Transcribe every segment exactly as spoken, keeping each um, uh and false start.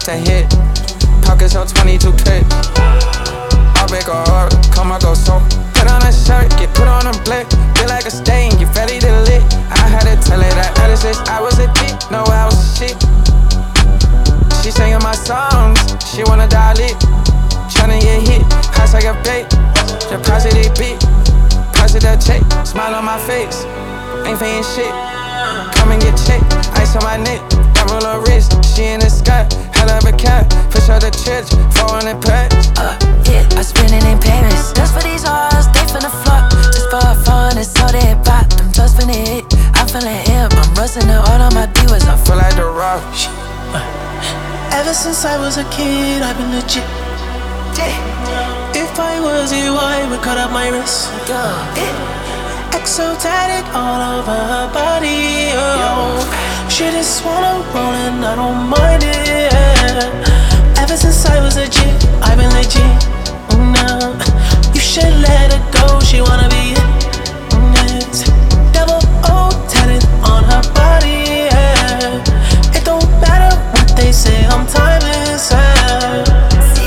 off the hit. Pockets on twenty-two K. I'll make a order, come I go so. Put on a shirt, get put on a blick. Feel like a stain, get ready to lit. I had to tell her that at six I was a dick, no I was a shit. She singing my songs, she wanna die lit. Tryna get hit, hot like a bait. Deposit it beat, positive check. Smile on my face, ain't paying shit. Come and get checked, ice on my neck. Double her wrist, she in the sky. Hell of a cat, push out the church, four hundred packs. Uh, yeah, I spend it in Paris. Just for these hoes, they finna flock. Just for fun, it's all they pop. Them just finna hit, I'm feeling hip. I'm rusting the all on my divas. I Feel like the rock. Ever since I was a kid, I've been legit. If I was you, I would cut up my wrist. Exotic all over her body. Oh, she just wanna roll and I don't mind it. Ever since I was a G, I've been legit. No, you should let her go. She wanna be it. Yes. Double O tatted on her body. Yeah. It don't matter what they say. I'm timeless. Yeah.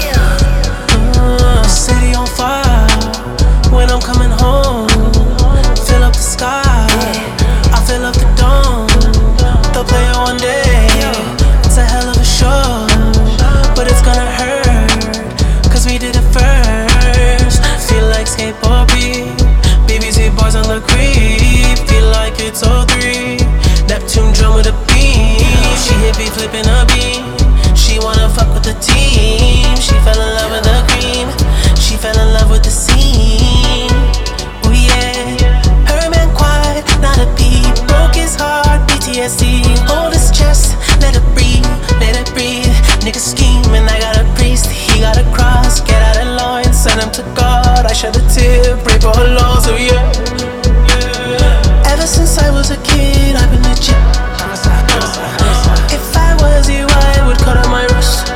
Uh, city on fire when I'm coming home. Fill up the sky, I fill up the dome. They'll play it one day. It's a hell of a show, but it's gonna hurt, cause we did it first. Feel like skateboard beat, B B C bars on the creep. Feel like it's oh three, Neptune drum with a beam. She hit me flipping a beam. She wanna fuck with the team. She fell in love with the cream. She fell in love with the scene. Oh yeah, her man quiet, not a peep. Broke his heart, P T S D. Hold his chest, let it breathe, let it breathe. Nigga scheming, I got a priest. He got a cross, get out of line, send him to God. I shed a tear, pray for her laws, oh yeah. Ever since I was a kid, I've been legit. If I was you, I would cut out my wrist.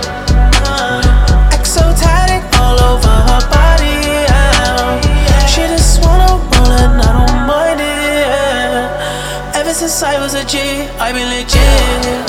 Exotic all over her body. Yeah. She just wanna roll and I don't mind it. Yeah. Ever since I was a G, I've been legit.